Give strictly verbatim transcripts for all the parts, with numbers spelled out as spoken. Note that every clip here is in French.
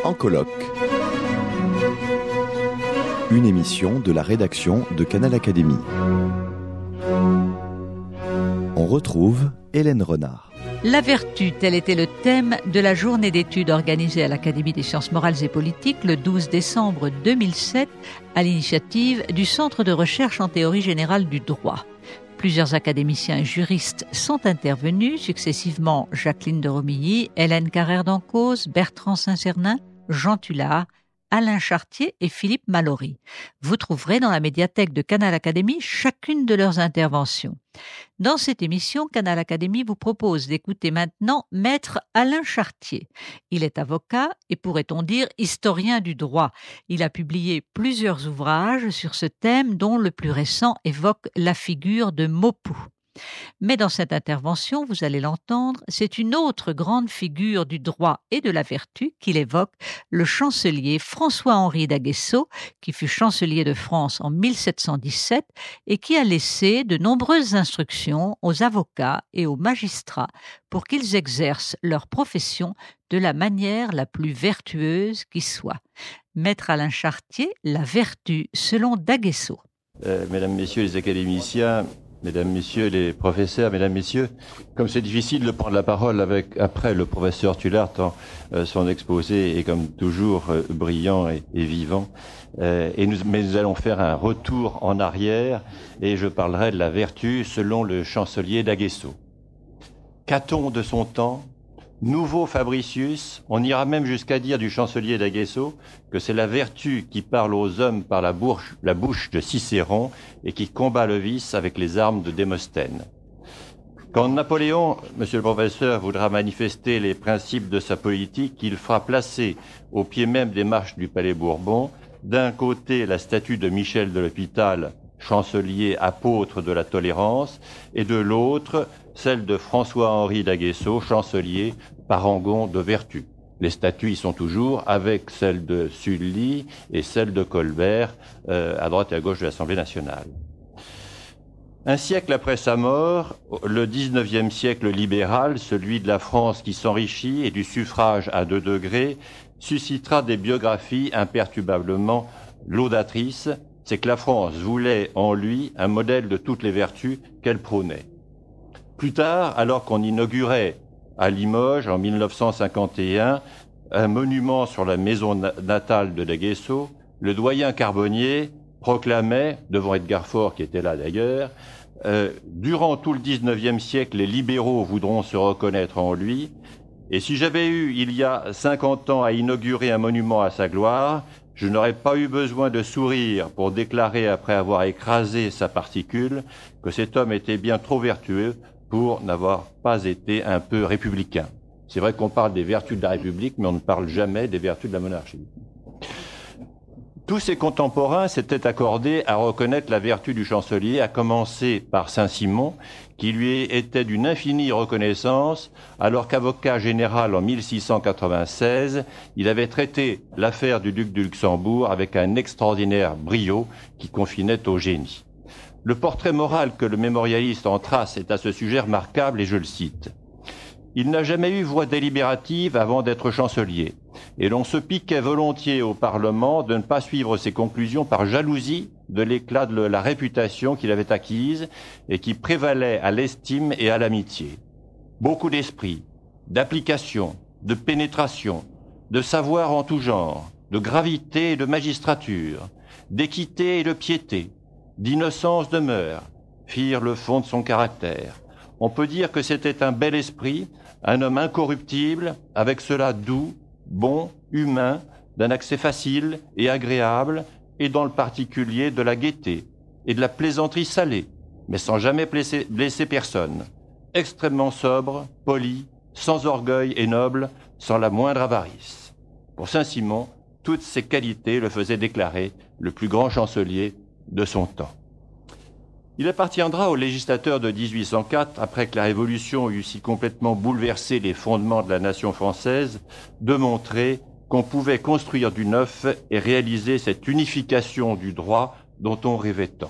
En colloque. Une émission de la rédaction de Canal Académie. On retrouve Hélène Renard. La vertu, tel était le thème de la journée d'études organisée à l'Académie des sciences morales et politiques le douze décembre deux mille sept à l'initiative du Centre de recherche en théorie générale du droit. Plusieurs académiciens et juristes sont intervenus, successivement Jacqueline de Romilly, Hélène Carrère d'Encausse, Bertrand Saint-Cernin, Jean Tullard, Alain Chartier et Philippe Mallory. Vous trouverez dans la médiathèque de Canal Académie chacune de leurs interventions. Dans cette émission, Canal Académie vous propose d'écouter maintenant Maître Alain Chartier. Il est avocat et, pourrait-on dire, historien du droit. Il a publié plusieurs ouvrages sur ce thème, dont le plus récent évoque la figure de Maupoux. Mais dans cette intervention, vous allez l'entendre, c'est une autre grande figure du droit et de la vertu qu'il évoque, le chancelier François-Henri d'Aguesseau, qui fut chancelier de France en mille sept cent dix-sept et qui a laissé de nombreuses instructions aux avocats et aux magistrats pour qu'ils exercent leur profession de la manière la plus vertueuse qui soit. Maître Alain Chartier, la vertu selon d'Aguesseau. Euh, mesdames, Messieurs les académiciens, Mesdames, Messieurs les professeurs, Mesdames, Messieurs, comme c'est difficile de prendre la parole avec, après le professeur Tullard, tant euh, son exposé est comme toujours euh, brillant et, et vivant, euh, et nous, mais nous allons faire un retour en arrière et je parlerai de la vertu selon le chancelier d'Aguesseau. Caton de son temps, nouveau Fabricius, on ira même jusqu'à dire du chancelier d'Aguesseau que c'est la vertu qui parle aux hommes par la bouche, la bouche de Cicéron et qui combat le vice avec les armes de Démosthène. Quand Napoléon, monsieur le professeur, voudra manifester les principes de sa politique, il fera placer au pied même des marches du Palais Bourbon, d'un côté la statue de Michel de l'Hôpital, chancelier apôtre de la tolérance, et de l'autre, celle de François-Henri d'Aguesseau, chancelier, parangon de vertu. Les statues y sont toujours, avec celle de Sully et celle de Colbert, euh, à droite et à gauche de l'Assemblée nationale. Un siècle après sa mort, le dix-neuvième siècle libéral, celui de la France qui s'enrichit et du suffrage à deux degrés, suscitera des biographies imperturbablement laudatrices. C'est que la France voulait en lui un modèle de toutes les vertus qu'elle prônait. Plus tard, alors qu'on inaugurait à Limoges, en mille neuf cent cinquante et un, un monument sur la maison natale de d'Aguesseau, le doyen Carbonnier proclamait, devant Edgar Faure, qui était là d'ailleurs, euh, « Durant tout le dix-neuvième siècle, les libéraux voudront se reconnaître en lui, et si j'avais eu, il y a cinquante ans, à inaugurer un monument à sa gloire, je n'aurais pas eu besoin de sourire pour déclarer, après avoir écrasé sa particule, que cet homme était bien trop vertueux pour n'avoir pas été un peu républicain. » C'est vrai qu'on parle des vertus de la République, mais on ne parle jamais des vertus de la monarchie. Tous ses contemporains s'étaient accordés à reconnaître la vertu du chancelier, à commencer par Saint-Simon, qui lui était d'une infinie reconnaissance, alors qu'avocat général en mille six cent quatre-vingt-seize, il avait traité l'affaire du duc de Luxembourg avec un extraordinaire brio qui confinait au génie. Le portrait moral que le mémorialiste en trace est à ce sujet remarquable et je le cite. « Il n'a jamais eu voix délibérative avant d'être chancelier, et l'on se piquait volontiers au Parlement de ne pas suivre ses conclusions par jalousie de l'éclat de la réputation qu'il avait acquise et qui prévalait à l'estime et à l'amitié. Beaucoup d'esprit, d'application, de pénétration, de savoir en tout genre, de gravité et de magistrature, d'équité et de piété, d'innocence de mœurs, firent le fond de son caractère. On peut dire que c'était un bel esprit, un homme incorruptible, avec cela doux, bon, humain, d'un accès facile et agréable, et dans le particulier de la gaieté et de la plaisanterie salée, mais sans jamais blesser, blesser personne. Extrêmement sobre, poli, sans orgueil et noble, sans la moindre avarice. Pour Saint-Simon, toutes ces qualités le faisaient déclarer le plus grand chancelier de son temps. Il appartiendra aux législateurs de dix-huit cent quatre, après que la Révolution eut si complètement bouleversé les fondements de la nation française, de montrer qu'on pouvait construire du neuf et réaliser cette unification du droit dont on rêvait tant.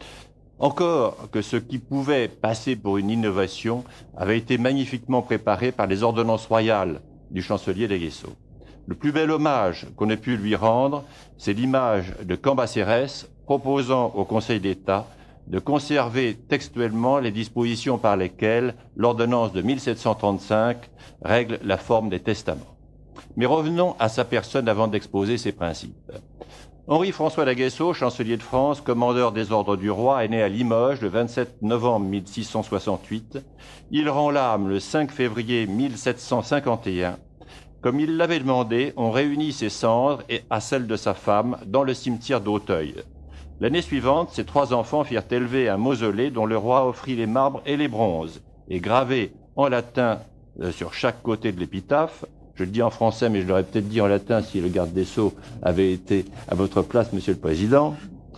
Encore que ce qui pouvait passer pour une innovation avait été magnifiquement préparé par les ordonnances royales du chancelier d'Aguesseau. Le plus bel hommage qu'on ait pu lui rendre, c'est l'image de Cambacérès proposant au Conseil d'État de conserver textuellement les dispositions par lesquelles l'ordonnance de mille sept cent trente-cinq règle la forme des testaments. Mais revenons à sa personne avant d'exposer ses principes. Henri-François d'Aguesseau, chancelier de France, commandeur des ordres du roi, est né à Limoges le vingt-sept novembre mille six cent soixante-huit. Il rend l'âme le cinq février mille sept cent cinquante et un. Comme il l'avait demandé, on réunit ses cendres et à celles de sa femme dans le cimetière d'Auteuil. L'année suivante, ses trois enfants firent élever un mausolée dont le roi offrit les marbres et les bronzes, et gravé en latin euh, sur chaque côté de l'épitaphe. Je le dis en français, mais je l'aurais peut-être dit en latin si le garde des Sceaux avait été à votre place, Monsieur le Président.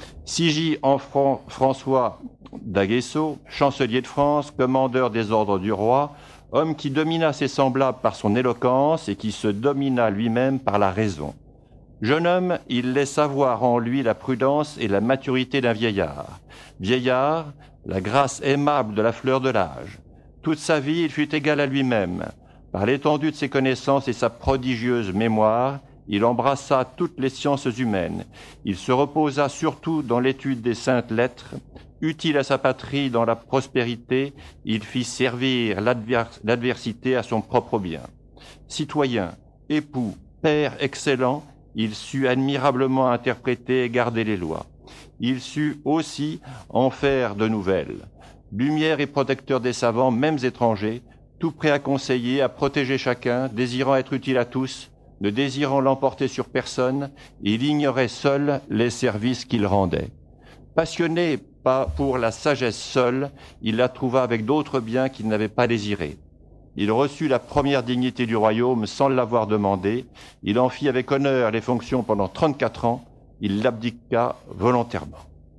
Sigy en Fran- François d'Aguesseau, chancelier de France, commandeur des ordres du roi, homme qui domina ses semblables par son éloquence et qui se domina lui-même par la raison. Jeune homme, il laissa voir en lui la prudence et la maturité d'un vieillard. Vieillard, la grâce aimable de la fleur de l'âge. Toute sa vie, il fut égal à lui-même. Par l'étendue de ses connaissances et sa prodigieuse mémoire, il embrassa toutes les sciences humaines. Il se reposa surtout dans l'étude des saintes lettres. Utile à sa patrie dans la prospérité, il fit servir l'advers- l'adversité à son propre bien. Citoyen, époux, père excellent, il sut admirablement interpréter et garder les lois. Il sut aussi en faire de nouvelles. Lumière et protecteur des savants, même étrangers, tout prêt à conseiller, à protéger chacun, désirant être utile à tous, ne désirant l'emporter sur personne, il ignorait seul les services qu'il rendait. Passionné pas pour la sagesse seule, il la trouva avec d'autres biens qu'il n'avait pas désirés. Il reçut la première dignité du royaume sans l'avoir demandé. Il en fit avec honneur les fonctions pendant trente-quatre ans. Il l'abdiqua volontairement.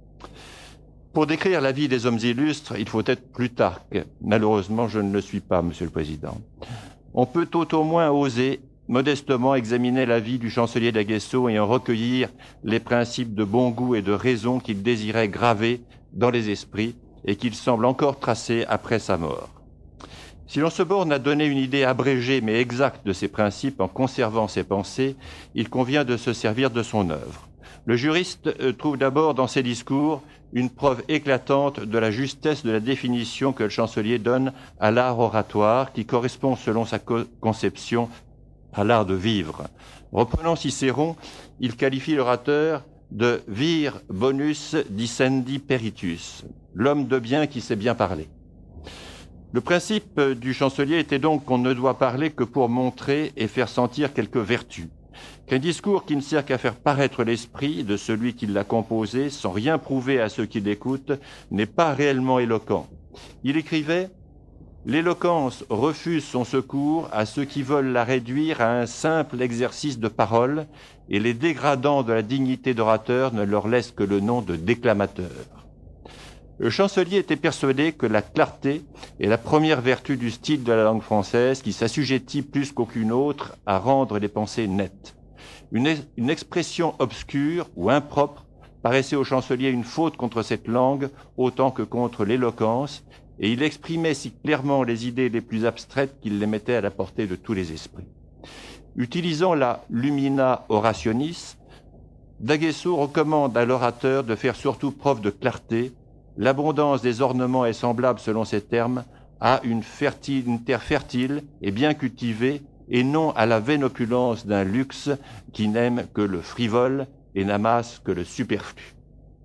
Pour décrire la vie des hommes illustres, il faut être Plutarque. Malheureusement, je ne le suis pas, Monsieur le Président. On peut tout au moins oser modestement examiner la vie du chancelier d'Aguesseau et en recueillir les principes de bon goût et de raison qu'il désirait graver dans les esprits et qu'il semble encore tracer après sa mort. Si l'on se borne à donner une idée abrégée mais exacte de ces principes en conservant ses pensées, il convient de se servir de son œuvre. Le juriste trouve d'abord dans ses discours une preuve éclatante de la justesse de la définition que le chancelier donne à l'art oratoire qui correspond selon sa co- conception à l'art de vivre. Reprenant Cicéron, il qualifie l'orateur de vir bonus dicendi peritus, l'homme de bien qui sait bien parler. Le principe du chancelier était donc qu'on ne doit parler que pour montrer et faire sentir quelques vertus, qu'un discours qui ne sert qu'à faire paraître l'esprit de celui qui l'a composé sans rien prouver à ceux qui l'écoutent n'est pas réellement éloquent. Il écrivait « L'éloquence refuse son secours à ceux qui veulent la réduire à un simple exercice de parole et les dégradants de la dignité d'orateur ne leur laissent que le nom de déclamateur. » Le chancelier était persuadé que la clarté est la première vertu du style de la langue française qui s'assujettit plus qu'aucune autre à rendre les pensées nettes. Une, une expression obscure ou impropre paraissait au chancelier une faute contre cette langue autant que contre l'éloquence, et il exprimait si clairement les idées les plus abstraites qu'il les mettait à la portée de tous les esprits. Utilisant la lumina orationis, d'Aguesseau recommande à l'orateur de faire surtout preuve de clarté. L'abondance des ornements est semblable, selon ces termes, à une, fertile, une terre fertile et bien cultivée, et non à la vaine opulence d'un luxe qui n'aime que le frivole et n'amasse que le superflu.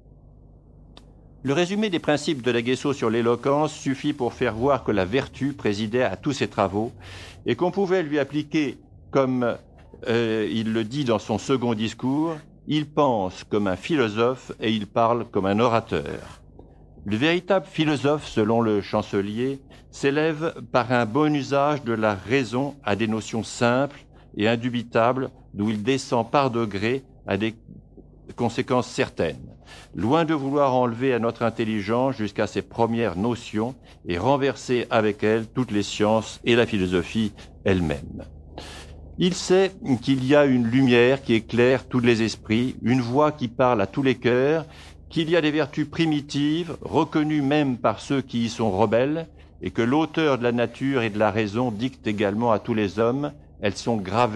Le résumé des principes de d'Aguesseau sur l'éloquence suffit pour faire voir que la vertu présidait à tous ses travaux et qu'on pouvait lui appliquer, comme euh, il le dit dans son second discours, « Il pense comme un philosophe et il parle comme un orateur ». Le véritable philosophe, selon le chancelier, s'élève par un bon usage de la raison à des notions simples et indubitables, d'où il descend par degrés à des conséquences certaines, loin de vouloir enlever à notre intelligence jusqu'à ses premières notions et renverser avec elles toutes les sciences et la philosophie elle-même. Il sait qu'il y a une lumière qui éclaire tous les esprits, une voix qui parle à tous les cœurs, qu'il y a des vertus primitives, reconnues même par ceux qui y sont rebelles, et que l'auteur de la nature et de la raison dicte également à tous les hommes. Elles sont gravées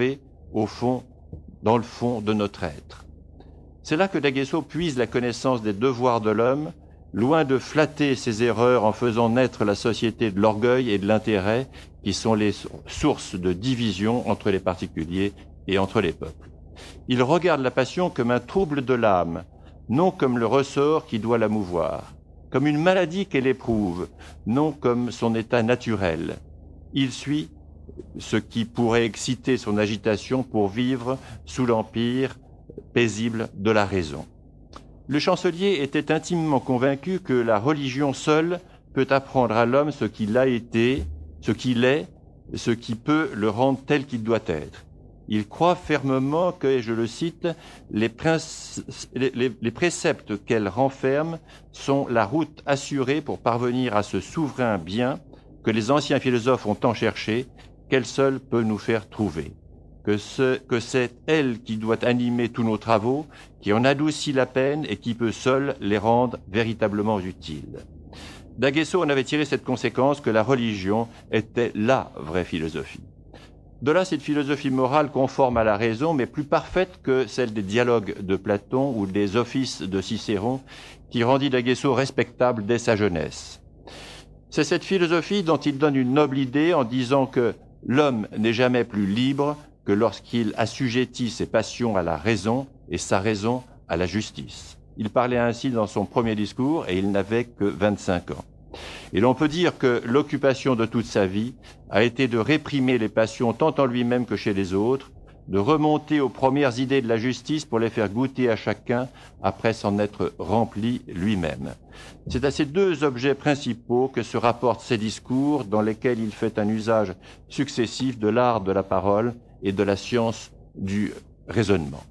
au fond, dans le fond de notre être. C'est là que D'Aguesseau puise la connaissance des devoirs de l'homme, loin de flatter ses erreurs en faisant naître la société de l'orgueil et de l'intérêt, qui sont les sources de division entre les particuliers et entre les peuples. Il regarde la passion comme un trouble de l'âme, non comme le ressort qui doit la mouvoir, comme une maladie qu'elle éprouve, non comme son état naturel. Il suit ce qui pourrait exciter son agitation pour vivre sous l'empire paisible de la raison. Le chancelier était intimement convaincu que la religion seule peut apprendre à l'homme ce qu'il a été, ce qu'il est, ce qui peut le rendre tel qu'il doit être. Il croit fermement que, et je le cite, les, prince, les, les, les préceptes qu'elle renferme sont la route assurée pour parvenir à ce souverain bien que les anciens philosophes ont tant cherché, qu'elle seule peut nous faire trouver. Que, ce, que c'est elle qui doit animer tous nos travaux, qui en adoucit la peine et qui peut seule les rendre véritablement utiles. D'Aguesseau en avait tiré cette conséquence que la religion était la vraie philosophie. De là, cette philosophie morale conforme à la raison, mais plus parfaite que celle des dialogues de Platon ou des offices de Cicéron, qui rendit D'Aguesseau respectable dès sa jeunesse. C'est cette philosophie dont il donne une noble idée en disant que l'homme n'est jamais plus libre que lorsqu'il assujettit ses passions à la raison et sa raison à la justice. Il parlait ainsi dans son premier discours et il n'avait que vingt-cinq ans. Et l'on peut dire que l'occupation de toute sa vie a été de réprimer les passions tant en lui-même que chez les autres, de remonter aux premières idées de la justice pour les faire goûter à chacun après s'en être rempli lui-même. C'est à ces deux objets principaux que se rapportent ses discours dans lesquels il fait un usage successif de l'art de la parole et de la science du raisonnement.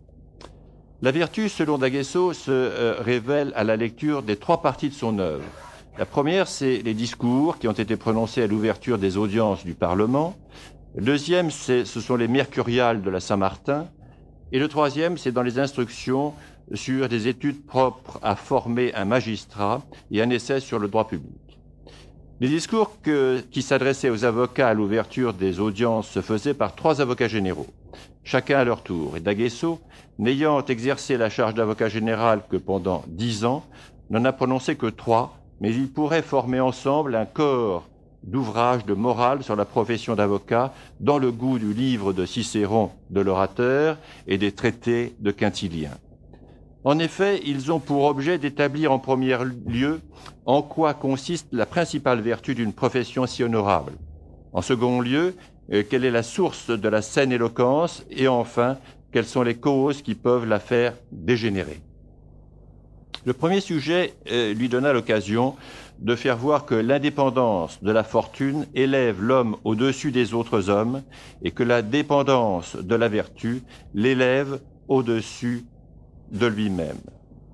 La vertu, selon D'Aguesseau, se euh, révèle à la lecture des trois parties de son œuvre. La première, c'est les discours qui ont été prononcés à l'ouverture des audiences du Parlement. Le deuxième, c'est, ce sont les mercuriales de la Saint-Martin. Et le troisième, c'est dans les instructions sur des études propres à former un magistrat et un essai sur le droit public. Les discours que, qui s'adressaient aux avocats à l'ouverture des audiences se faisaient par trois avocats généraux, chacun à leur tour. Et D'Aguesseau, n'ayant exercé la charge d'avocat général que pendant dix ans, n'en a prononcé que trois, mais ils pourraient former ensemble un corps d'ouvrages de morale sur la profession d'avocat dans le goût du livre de Cicéron de l'orateur et des traités de Quintilien. En effet, ils ont pour objet d'établir en premier lieu en quoi consiste la principale vertu d'une profession si honorable. En second lieu, euh, quelle est la source de la saine éloquence et enfin, quelles sont les causes qui peuvent la faire dégénérer. Le premier sujet euh, lui donna l'occasion de faire voir que l'indépendance de la fortune élève l'homme au-dessus des autres hommes et que la dépendance de la vertu l'élève au-dessus de lui-même.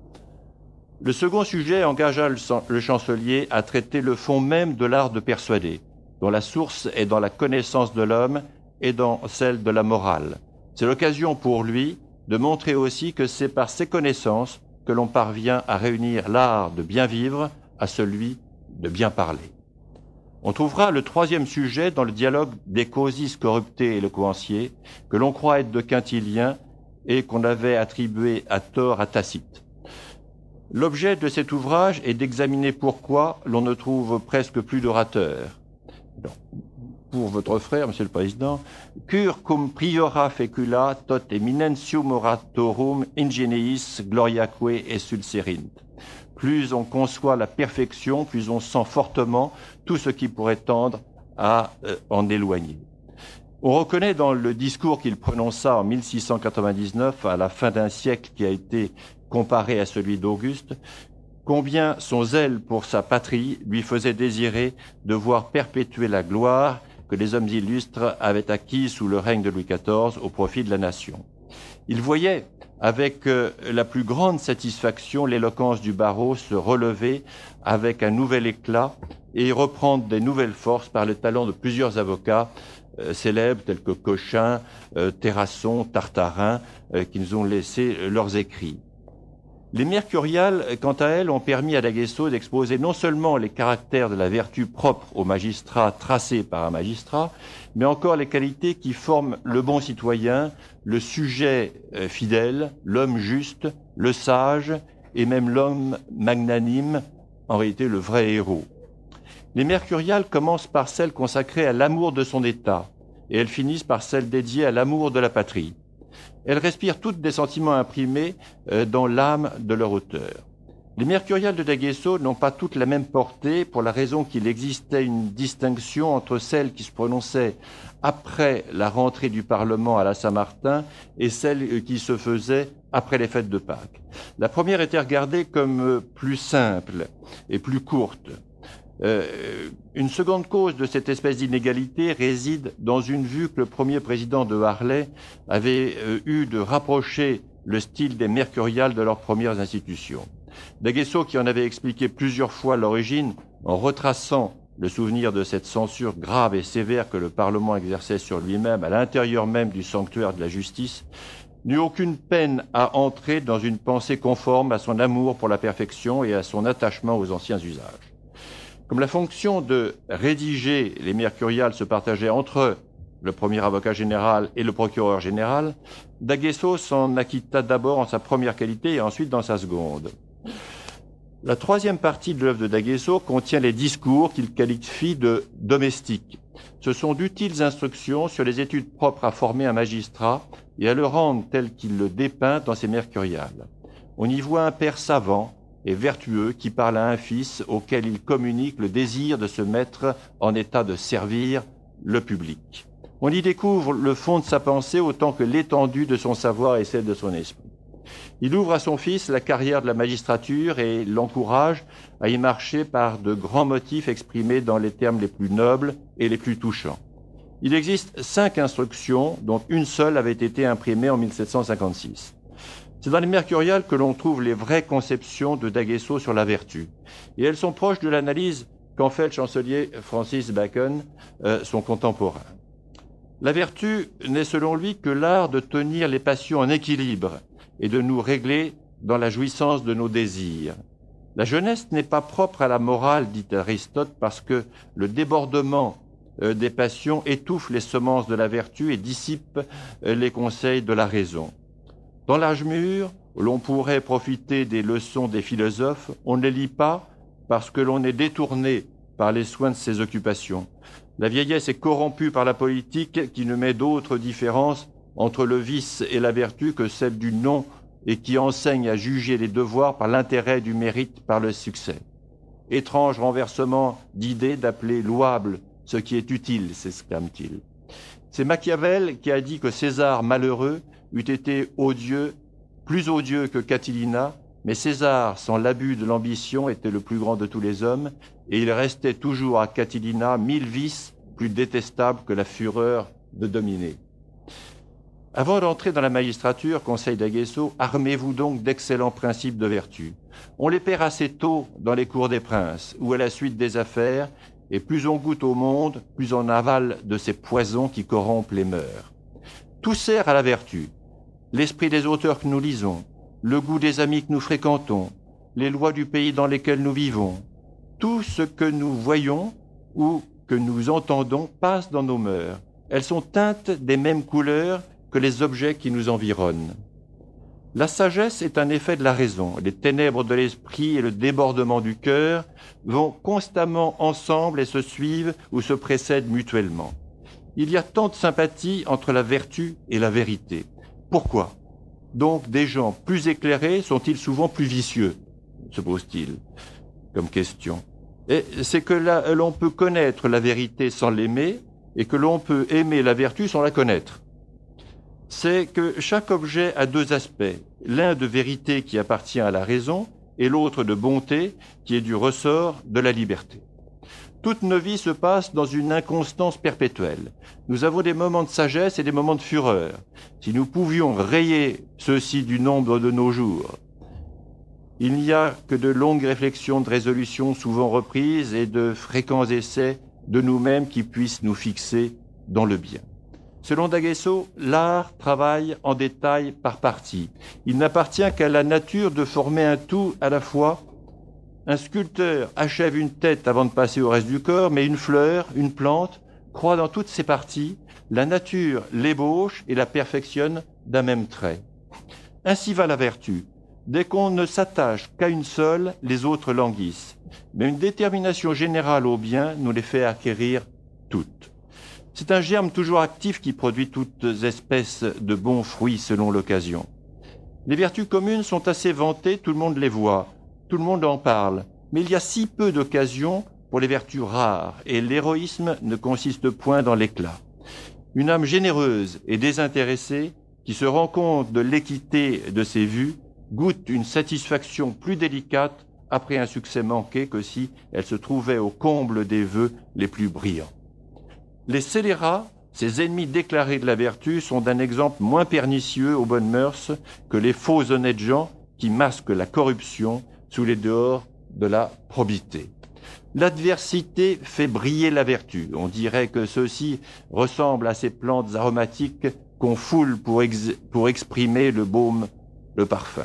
Le second sujet engagea le chancelier à traiter le fond même de l'art de persuader, dont la source est dans la connaissance de l'homme et dans celle de la morale. C'est l'occasion pour lui de montrer aussi que c'est par ces connaissances que l'on parvient à réunir l'art de bien vivre à celui de bien parler. On trouvera le troisième sujet dans le dialogue des causis corruptés et éloquenciers, que l'on croit être de Quintilien et qu'on avait attribué à tort à Tacite. L'objet de cet ouvrage est d'examiner pourquoi l'on ne trouve presque plus d'orateurs. Pour votre frère, Monsieur le Président, cur cum priora fecula tot eminentium oratorum ingeniis gloriaque et sulcerint. Plus on conçoit la perfection, plus on sent fortement tout ce qui pourrait tendre à euh, en éloigner. On reconnaît dans le discours qu'il prononça en mille six cent quatre-vingt-dix-neuf, à la fin d'un siècle qui a été comparé à celui d'Auguste, combien son zèle pour sa patrie lui faisait désirer de voir perpétuer la gloire que les hommes illustres avaient acquise sous le règne de Louis quatorze au profit de la nation. Il voyait avec euh, la plus grande satisfaction l'éloquence du barreau se relever avec un nouvel éclat et reprendre des nouvelles forces par le talent de plusieurs avocats euh, célèbres tels que Cochin, euh, Terrasson, Tartarin, euh, qui nous ont laissé euh, leurs écrits. Les mercuriales, quant à elles, ont permis à D'Aguesseau d'exposer non seulement les caractères de la vertu propre au magistrat tracés par un magistrat, mais encore les qualités qui forment le bon citoyen, le sujet fidèle, l'homme juste, le sage et même l'homme magnanime, en réalité le vrai héros. Les mercuriales commencent par celles consacrées à l'amour de son État et elles finissent par celles dédiées à l'amour de la patrie. Elles respirent toutes des sentiments imprimés dans l'âme de leur auteur. Les mercuriales de D'Aguesseau n'ont pas toutes la même portée pour la raison qu'il existait une distinction entre celles qui se prononçaient après la rentrée du Parlement à la Saint-Martin et celles qui se faisaient après les fêtes de Pâques. La première était regardée comme plus simple et plus courte. Euh, une seconde cause de cette espèce d'inégalité réside dans une vue que le premier président de Harlay avait euh, eu de rapprocher le style des mercuriales de leurs premières institutions. D'Aguesseau, qui en avait expliqué plusieurs fois l'origine, en retraçant le souvenir de cette censure grave et sévère que le Parlement exerçait sur lui-même à l'intérieur même du sanctuaire de la justice, n'eut aucune peine à entrer dans une pensée conforme à son amour pour la perfection et à son attachement aux anciens usages. Comme la fonction de rédiger les mercuriales se partageait entre le premier avocat général et le procureur général, D'Aguesseau s'en acquitta d'abord en sa première qualité et ensuite dans sa seconde. La troisième partie de l'œuvre de D'Aguesseau contient les discours qu'il qualifie de domestiques. Ce sont d'utiles instructions sur les études propres à former un magistrat et à le rendre tel qu'il le dépeint dans ses mercuriales. On y voit un père savant et vertueux qui parle à un fils auquel il communique le désir de se mettre en état de servir le public. On y découvre le fond de sa pensée autant que l'étendue de son savoir et celle de son esprit. Il ouvre à son fils la carrière de la magistrature et l'encourage à y marcher par de grands motifs exprimés dans les termes les plus nobles et les plus touchants. Il existe cinq instructions, dont une seule avait été imprimée en mille sept cent cinquante-six. C'est dans les mercuriales que l'on trouve les vraies conceptions de D'Aguesseau sur la vertu. Et elles sont proches de l'analyse qu'en fait le chancelier Francis Bacon, euh, son contemporain. La vertu n'est selon lui que l'art de tenir les passions en équilibre et de nous régler dans la jouissance de nos désirs. La jeunesse n'est pas propre à la morale, dit Aristote, parce que le débordement euh, des passions étouffe les semences de la vertu et dissipe euh, les conseils de la raison. Dans l'âge mûr, où l'on pourrait profiter des leçons des philosophes, on ne les lit pas parce que l'on est détourné par les soins de ses occupations. La vieillesse est corrompue par la politique qui ne met d'autre différence entre le vice et la vertu que celle du non et qui enseigne à juger les devoirs par l'intérêt du mérite, par le succès. Étrange renversement d'idées d'appeler louable ce qui est utile, s'exclame-t-il. C'est Machiavel qui a dit que César malheureux eût été odieux, plus odieux que Catilina, mais César, sans l'abus de l'ambition, était le plus grand de tous les hommes, et il restait toujours à Catilina mille vices plus détestables que la fureur de dominer. Avant d'entrer dans la magistrature, conseille D'Aguesseau, armez-vous donc d'excellents principes de vertu. On les perd assez tôt dans les cours des princes, ou à la suite des affaires, et plus on goûte au monde, plus on avale de ces poisons qui corrompent les mœurs. Tout sert à la vertu. L'esprit des auteurs que nous lisons, le goût des amis que nous fréquentons, les lois du pays dans lesquels nous vivons, tout ce que nous voyons ou que nous entendons passe dans nos mœurs. Elles sont teintes des mêmes couleurs que les objets qui nous environnent. La sagesse est un effet de la raison. Les ténèbres de l'esprit et le débordement du cœur vont constamment ensemble et se suivent ou se précèdent mutuellement. Il y a tant de sympathie entre la vertu et la vérité. Pourquoi donc des gens plus éclairés sont-ils souvent plus vicieux, se pose-t-il comme question. Et c'est que là, l'on peut connaître la vérité sans l'aimer et que l'on peut aimer la vertu sans la connaître. C'est que chaque objet a deux aspects, l'un de vérité qui appartient à la raison et l'autre de bonté qui est du ressort de la liberté. Toutes nos vies se passent dans une inconstance perpétuelle. Nous avons des moments de sagesse et des moments de fureur. Si nous pouvions rayer ceux-ci du nombre de nos jours, il n'y a que de longues réflexions, de résolutions souvent reprises et de fréquents essais de nous-mêmes qui puissent nous fixer dans le bien. Selon D'Aguesseau, l'art travaille en détail par partie. Il n'appartient qu'à la nature de former un tout à la fois. Un sculpteur achève une tête avant de passer au reste du corps, mais une fleur, une plante, croit dans toutes ses parties. La nature l'ébauche et la perfectionne d'un même trait. Ainsi va la vertu. Dès qu'on ne s'attache qu'à une seule, les autres languissent. Mais une détermination générale au bien nous les fait acquérir toutes. C'est un germe toujours actif qui produit toutes espèces de bons fruits selon l'occasion. Les vertus communes sont assez vantées, tout le monde les voit, tout le monde en parle. Mais il y a si peu d'occasions pour les vertus rares, et l'héroïsme ne consiste point dans l'éclat. Une âme généreuse et désintéressée, qui se rend compte de l'équité de ses vues, goûte une satisfaction plus délicate après un succès manqué que si elle se trouvait au comble des vœux les plus brillants. Les scélérats, ces ennemis déclarés de la vertu, sont d'un exemple moins pernicieux aux bonnes mœurs que les faux honnêtes gens qui masquent la corruption sous les dehors de la probité. L'adversité fait briller la vertu. On dirait que ceci ressemble à ces plantes aromatiques qu'on foule pour, ex- pour exprimer le baume, le parfum.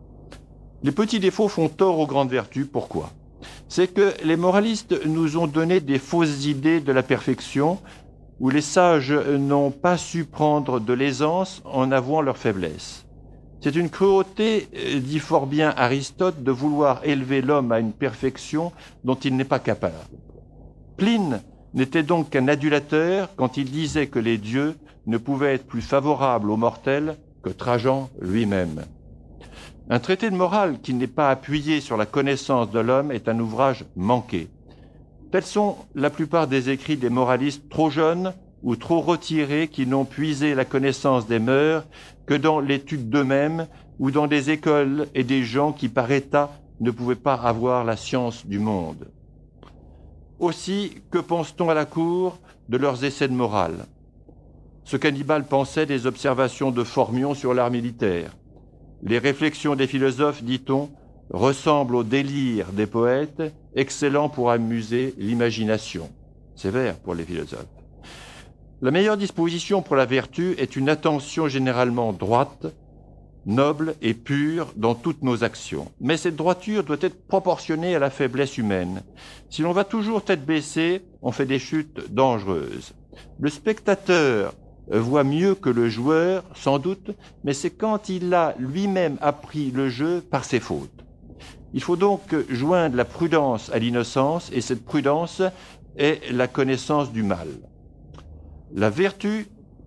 Les petits défauts font tort aux grandes vertus. Pourquoi ? C'est que les moralistes nous ont donné des fausses idées de la perfection, où les sages n'ont pas su prendre de l'aisance en avouant leur faiblesse. C'est une cruauté, dit fort bien Aristote, de vouloir élever l'homme à une perfection dont il n'est pas capable. Pline n'était donc qu'un adulateur quand il disait que les dieux ne pouvaient être plus favorables aux mortels que Trajan lui-même. Un traité de morale qui n'est pas appuyé sur la connaissance de l'homme est un ouvrage manqué. Tels sont la plupart des écrits des moralistes trop jeunes ou trop retirés qui n'ont puisé la connaissance des mœurs que dans l'étude d'eux-mêmes ou dans des écoles et des gens qui par état ne pouvaient pas avoir la science du monde. Aussi, que pense-t-on à la cour de leurs essais de morale ? Ce qu'Hannibal pensait des observations de Phormion sur l'art militaire. Les réflexions des philosophes, dit-on, ressemblent au délire des poètes, excellents pour amuser l'imagination. Sévère pour les philosophes. La meilleure disposition pour la vertu est une attention généralement droite, noble et pure dans toutes nos actions. Mais cette droiture doit être proportionnée à la faiblesse humaine. Si l'on va toujours tête baissée, on fait des chutes dangereuses. Le spectateur voit mieux que le joueur, sans doute, mais c'est quand il a lui-même appris le jeu par ses fautes. Il faut donc joindre la prudence à l'innocence, et cette prudence est la connaissance du mal. La vertu,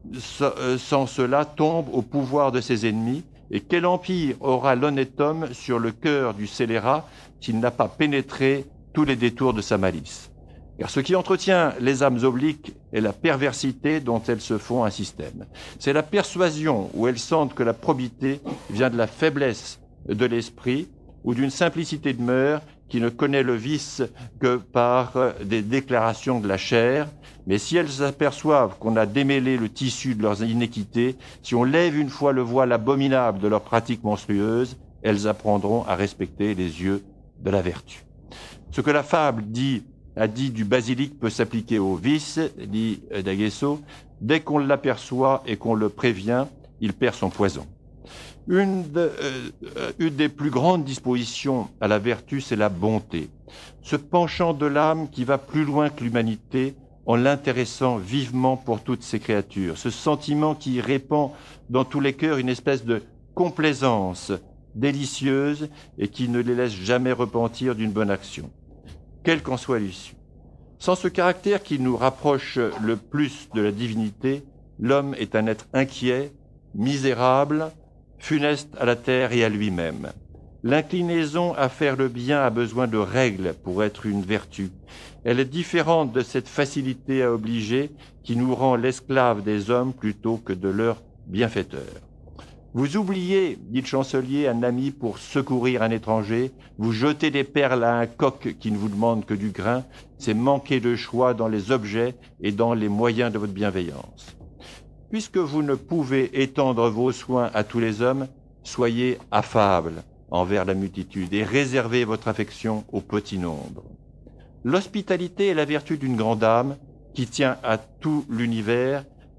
sans cela, tombe au pouvoir de ses ennemis, et quel empire aura l'honnête homme sur le cœur du scélérat s'il n'a pas pénétré tous les détours de sa malice ? Car ce qui entretient les âmes obliques est la perversité dont elles se font un système. C'est la persuasion où elles sentent que la probité vient de la faiblesse de l'esprit ou d'une simplicité de mœurs qui ne connaît le vice que par des déclarations de la chair. Mais si elles s'aperçoivent qu'on a démêlé le tissu de leurs inéquités, si on lève une fois le voile abominable de leurs pratiques monstrueuses, elles apprendront à respecter les yeux de la vertu. Ce que la fable dit a dit du basilic peut s'appliquer au vice, dit D'Aguesseau. Dès qu'on l'aperçoit et qu'on le prévient, il perd son poison. Une, de, euh, une des plus grandes dispositions à la vertu, c'est la bonté. Ce penchant de l'âme qui va plus loin que l'humanité en l'intéressant vivement pour toutes ces créatures. Ce sentiment qui répand dans tous les cœurs une espèce de complaisance délicieuse et qui ne les laisse jamais repentir d'une bonne action, quelle qu'en soit l'issue. Sans ce caractère qui nous rapproche le plus de la divinité, l'homme est un être inquiet, misérable, funeste à la terre et à lui-même. L'inclinaison à faire le bien a besoin de règles pour être une vertu. Elle est différente de cette facilité à obliger qui nous rend l'esclave des hommes plutôt que de leurs bienfaiteurs. Vous oubliez, dit le chancelier, un ami pour secourir un étranger, vous jetez des perles à un coq qui ne vous demande que du grain, c'est manquer de choix dans les objets et dans les moyens de votre bienveillance. Puisque vous ne pouvez étendre vos soins à tous les hommes, soyez affables envers la multitude et réservez votre affection au petit nombre. L'hospitalité est la vertu d'une grande âme qui tient à tout l'univers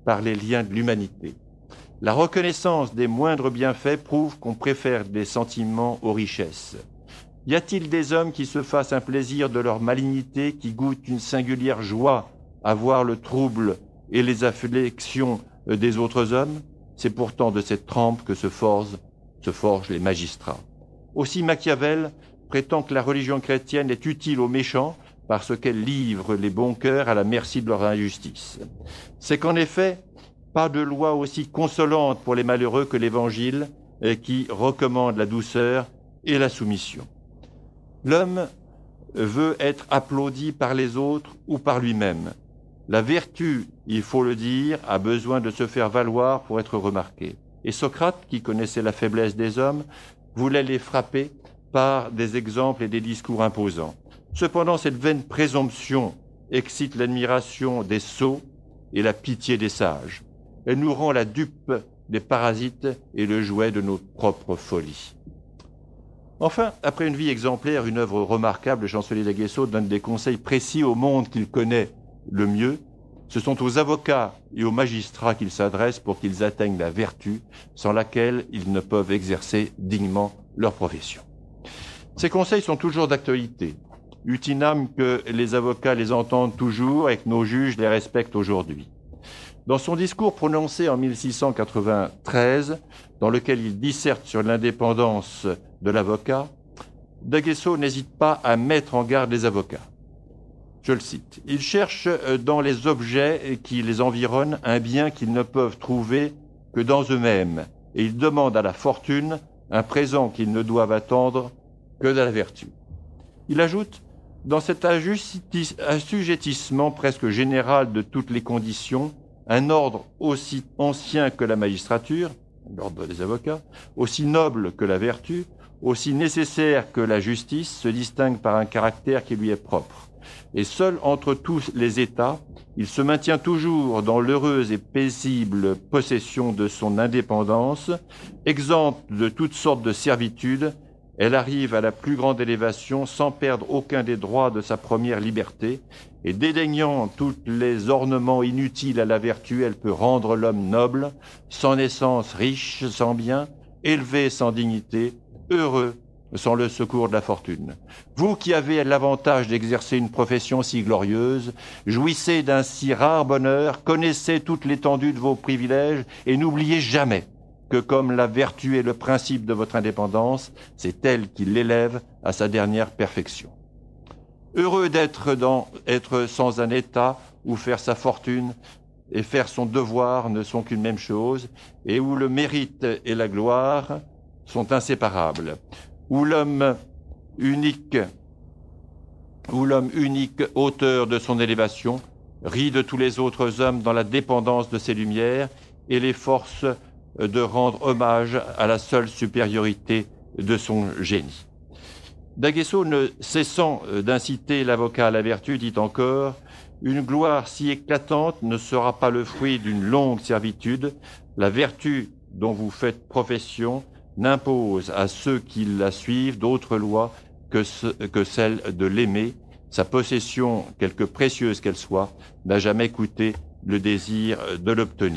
par les liens de l'humanité. La reconnaissance des moindres bienfaits prouve qu'on préfère des sentiments aux richesses. Y a-t-il des hommes qui se fassent un plaisir de leur malignité, qui goûtent une singulière joie à voir le trouble et les afflictions des autres hommes? C'est pourtant de cette trempe que se forgent, se forgent les magistrats. Aussi Machiavel prétend que la religion chrétienne est utile aux méchants parce qu'elle livre les bons cœurs à la merci de leur injustice. C'est qu'en effet, pas de loi aussi consolante pour les malheureux que l'Évangile qui recommande la douceur et la soumission. L'homme veut être applaudi par les autres ou par lui-même. La vertu, il faut le dire, a besoin de se faire valoir pour être remarquée. Et Socrate, qui connaissait la faiblesse des hommes, voulait les frapper par des exemples et des discours imposants. Cependant, cette vaine présomption excite l'admiration des sots et la pitié des sages. Elle nous rend la dupe des parasites et le jouet de nos propres folies. Enfin, après une vie exemplaire, une œuvre remarquable, le chancelier d'Aguesseau donne des conseils précis au monde qu'il connaît le mieux. Ce sont aux avocats et aux magistrats qu'il s'adresse pour qu'ils atteignent la vertu, sans laquelle ils ne peuvent exercer dignement leur profession. Ces conseils sont toujours d'actualité. Utinam que les avocats les entendent toujours et que nos juges les respectent aujourd'hui. Dans son discours prononcé en mille six cent quatre-vingt-treize, dans lequel il disserte sur l'indépendance de l'avocat, d'Aguesseau n'hésite pas à mettre en garde les avocats. Je le cite. « Ils cherchent dans les objets qui les environnent un bien qu'ils ne peuvent trouver que dans eux-mêmes, et ils demandent à la fortune un présent qu'ils ne doivent attendre que de la vertu. » Il ajoute « Dans cet assujettissement presque général de toutes les conditions, un ordre aussi ancien que la magistrature, l'ordre des avocats, aussi noble que la vertu, aussi nécessaire que la justice, se distingue par un caractère qui lui est propre. Et seul entre tous les États, il se maintient toujours dans l'heureuse et paisible possession de son indépendance, exempte de toutes sortes de servitudes. Elle arrive à la plus grande élévation sans perdre aucun des droits de sa première liberté, et dédaignant tous les ornements inutiles à la vertu, elle peut rendre l'homme noble, sans naissance riche, sans bien, élevé sans dignité, heureux sans le secours de la fortune. Vous qui avez l'avantage d'exercer une profession si glorieuse, jouissez d'un si rare bonheur, connaissez toute l'étendue de vos privilèges, et n'oubliez jamais que comme la vertu est le principe de votre indépendance, c'est elle qui l'élève à sa dernière perfection. Heureux d'être dans, être sans un état où faire sa fortune et faire son devoir ne sont qu'une même chose, et où le mérite et la gloire sont inséparables, où l'homme unique, où l'homme unique, auteur de son élévation, rit de tous les autres hommes dans la dépendance de ses lumières et les force de rendre hommage à la seule supériorité de son génie. D'Aguesseau, ne cessant d'inciter l'avocat à la vertu, dit encore « Une gloire si éclatante ne sera pas le fruit d'une longue servitude. La vertu dont vous faites profession n'impose à ceux qui la suivent d'autres lois que, ce, que celle de l'aimer. Sa possession, quelque précieuse qu'elle soit, n'a jamais coûté le désir de l'obtenir. »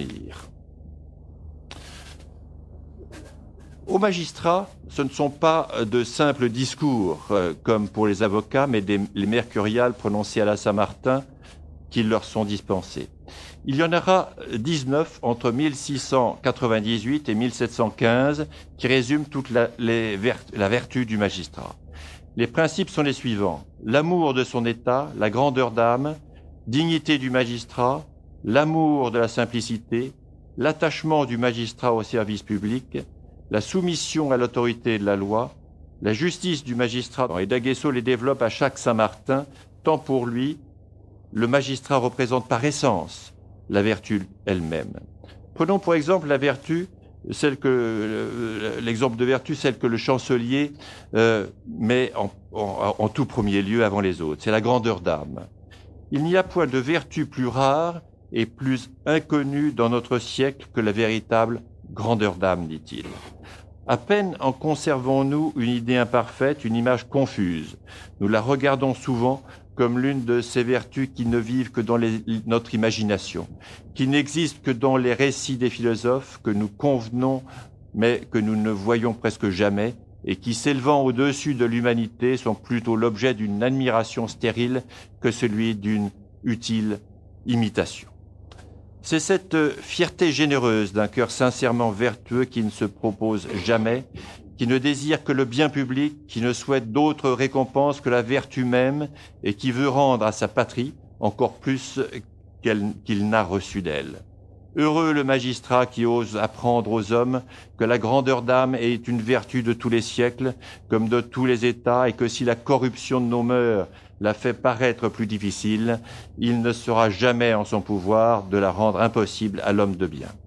Aux magistrats, ce ne sont pas de simples discours, euh, comme pour les avocats, mais des, les mercuriales prononcées à la Saint-Martin qui leur sont dispensées. Il y en aura dix-neuf entre mille six cent quatre-vingt-dix-huit et mille sept cent quinze qui résument toute la, les ver- la vertu du magistrat. Les principes sont les suivants. L'amour de son état, la grandeur d'âme, dignité du magistrat, l'amour de la simplicité, l'attachement du magistrat au service public, la soumission à l'autorité de la loi, la justice du magistrat, et d'Aguesseau les développe à chaque Saint-Martin, tant pour lui, le magistrat représente par essence la vertu elle-même. Prenons pour exemple la vertu, celle que, l'exemple de vertu, celle que le chancelier euh, met en, en, en tout premier lieu avant les autres, c'est la grandeur d'âme. Il n'y a point de vertu plus rare et plus inconnue dans notre siècle que la véritable grandeur d'âme, dit-il. À peine en conservons-nous une idée imparfaite, une image confuse. Nous la regardons souvent comme l'une de ces vertus qui ne vivent que dans les, notre imagination, qui n'existent que dans les récits des philosophes que nous convenons, mais que nous ne voyons presque jamais, et qui, s'élevant au-dessus de l'humanité, sont plutôt l'objet d'une admiration stérile que celui d'une utile imitation. C'est cette fierté généreuse d'un cœur sincèrement vertueux qui ne se propose jamais, qui ne désire que le bien public, qui ne souhaite d'autre récompense que la vertu même et qui veut rendre à sa patrie encore plus qu'elle, qu'il n'a reçu d'elle. Heureux le magistrat qui ose apprendre aux hommes que la grandeur d'âme est une vertu de tous les siècles, comme de tous les États, et que si la corruption de nos mœurs la fait paraître plus difficile, il ne sera jamais en son pouvoir de la rendre impossible à l'homme de bien.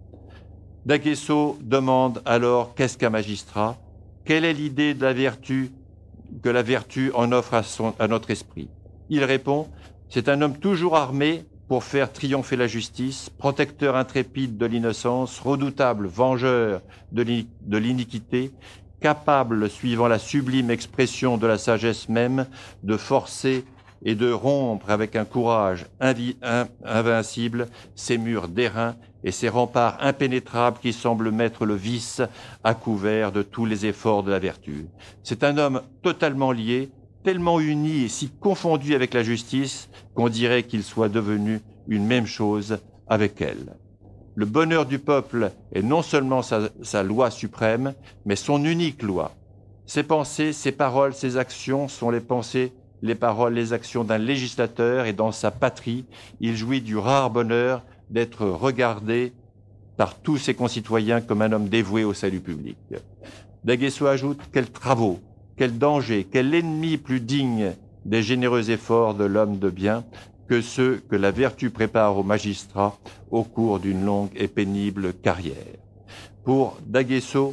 D'Aguesseau demande alors qu'est-ce qu'un magistrat ? Quelle est l'idée de la vertu que la vertu en offre à, son, à notre esprit ? Il répond, c'est un homme toujours armé pour faire triompher la justice, protecteur intrépide de l'innocence, redoutable vengeur de l'iniquité, capable, suivant la sublime expression de la sagesse même, de forcer et de rompre avec un courage invi- in- invincible ces murs d'airain et ces remparts impénétrables qui semblent mettre le vice à couvert de tous les efforts de la vertu. C'est un homme totalement lié, tellement uni et si confondu avec la justice qu'on dirait qu'il soit devenu une même chose avec elle. Le bonheur du peuple est non seulement sa, sa loi suprême, mais son unique loi. Ses pensées, ses paroles, ses actions sont les pensées, les paroles, les actions d'un législateur et dans sa patrie, il jouit du rare bonheur d'être regardé par tous ses concitoyens comme un homme dévoué au salut public. D'Aguesseau ajoute « Quels travaux, quel danger, quel ennemi plus digne des généreux efforts de l'homme de bien que ceux que la vertu prépare aux magistrats au cours d'une longue et pénible carrière. » Pour D'Aguesseau,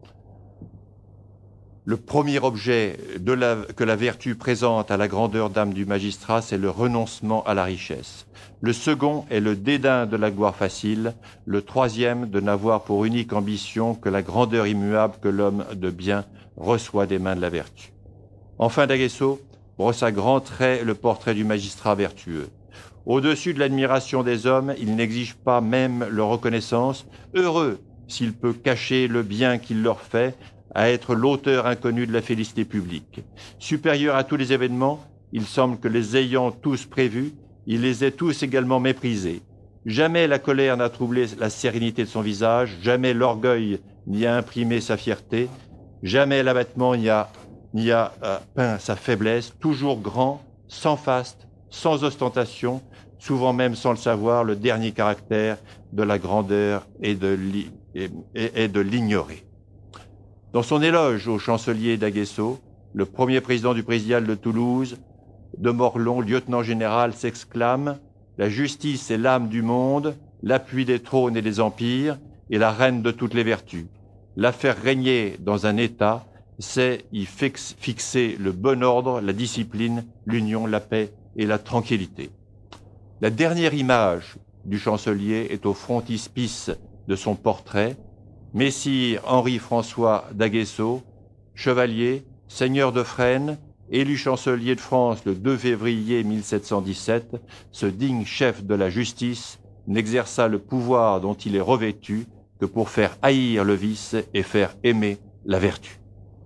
le premier objet de la, que la vertu présente à la grandeur d'âme du magistrat, c'est le renoncement à la richesse. Le second est le dédain de la gloire facile. Le troisième, de n'avoir pour unique ambition que la grandeur immuable que l'homme de bien reçoit des mains de la vertu. Enfin, D'Aguesseau brosse à grands traits le portrait du magistrat vertueux. Au-dessus de l'admiration des hommes, il n'exige pas même leur reconnaissance. Heureux s'il peut cacher le bien qu'il leur fait, à être l'auteur inconnu de la félicité publique. Supérieur à tous les événements, il semble que les ayant tous prévus, il les ait tous également méprisés. Jamais la colère n'a troublé la sérénité de son visage, jamais l'orgueil n'y a imprimé sa fierté, jamais l'abattement n'y a, n'y a euh, peint sa faiblesse, toujours grand, sans faste, sans ostentation, souvent même sans le savoir, le dernier caractère de la grandeur et de, li, et, et, et de l'ignorer. Dans son éloge au chancelier d'Aguesseau, le premier président du présidial de Toulouse, de Morlon, lieutenant général, s'exclame « La justice est l'âme du monde, l'appui des trônes et des empires, et la reine de toutes les vertus. La faire régner dans un État, c'est y fixer le bon ordre, la discipline, l'union, la paix et la tranquillité. » La dernière image du chancelier est au frontispice de son portrait. Messire Henri-François d'Aguesseau, chevalier, seigneur de Fresnes, élu chancelier de France le deux février mille sept cent dix-sept, ce digne chef de la justice n'exerça le pouvoir dont il est revêtu que pour faire haïr le vice et faire aimer la vertu.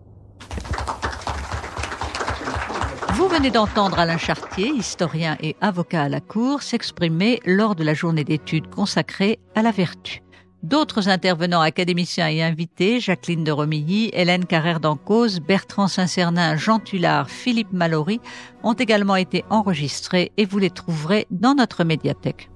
Vous venez d'entendre Alain Chartier, historien et avocat à la Cour, s'exprimer lors de la journée d'études consacrée à la vertu. D'autres intervenants académiciens et invités, Jacqueline de Romilly, Hélène Carrère d'Encausse, Bertrand Saint-Cernin, Jean Tullard, Philippe Mallory, ont également été enregistrés et vous les trouverez dans notre médiathèque.